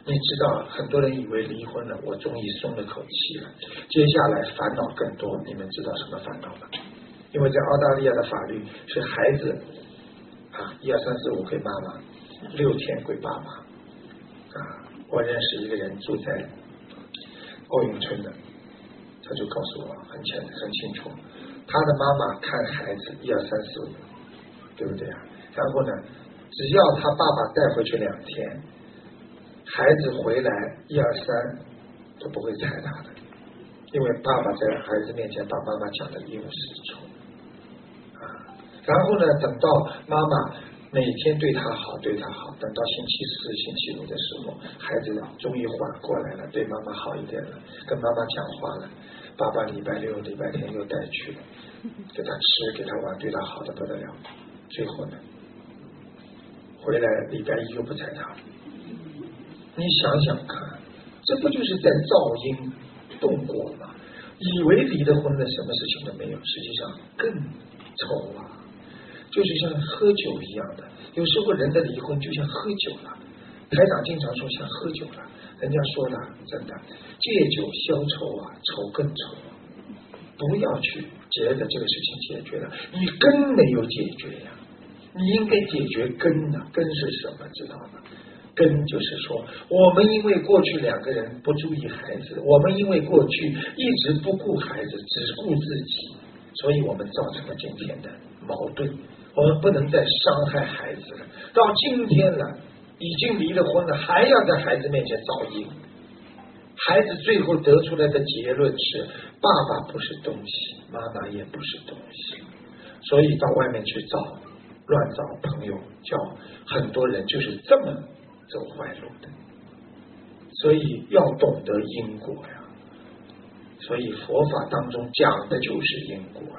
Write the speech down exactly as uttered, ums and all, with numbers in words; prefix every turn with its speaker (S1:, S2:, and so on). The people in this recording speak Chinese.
S1: 你知道很多人以为离婚了，我终于松了口气了，接下来烦恼更多。你们知道什么烦恼吗？因为在澳大利亚的法律是孩子啊，一二三四五归妈妈，六天归爸爸啊。我认识一个人住在欧永村的，他就告诉我很清很清楚，他的妈妈看孩子一二三四五，对不对啊？然后呢，只要他爸爸带回去两天，孩子回来一二三都不会踩他的，因为爸爸在孩子面前把妈妈讲的一无是处啊。然后呢，等到妈妈每天对他好对他好，等到星期四星期五的时候，孩子终于缓过来了，对妈妈好一点了，跟妈妈讲话了，爸爸礼拜六礼拜天又带去了，给他吃给他玩，对他好的不得了，最后呢回来礼拜一又不睬他。你想想看，这不就是在噪音动果吗？以为离了婚了什么事情都没有，实际上更丑啊，就是像喝酒一样的，有时候人的离婚就像喝酒了。台长经常说像喝酒了，人家说了，真的借酒消愁啊，愁更愁啊。不要去觉得这个事情解决了，你根没有解决呀，你应该解决根呢、啊。根是什么？知道吗？根就是说，我们因为过去两个人不注意孩子，我们因为过去一直不顾孩子，只顾自己，所以我们造成了今天的矛盾。我们不能再伤害孩子了。到今天了，已经离了婚了，还要在孩子面前噪音。孩子最后得出来的结论是：爸爸不是东西，妈妈也不是东西。所以到外面去找，乱找朋友，叫很多人就是这么走坏路的。所以要懂得因果呀。所以佛法当中讲的就是因果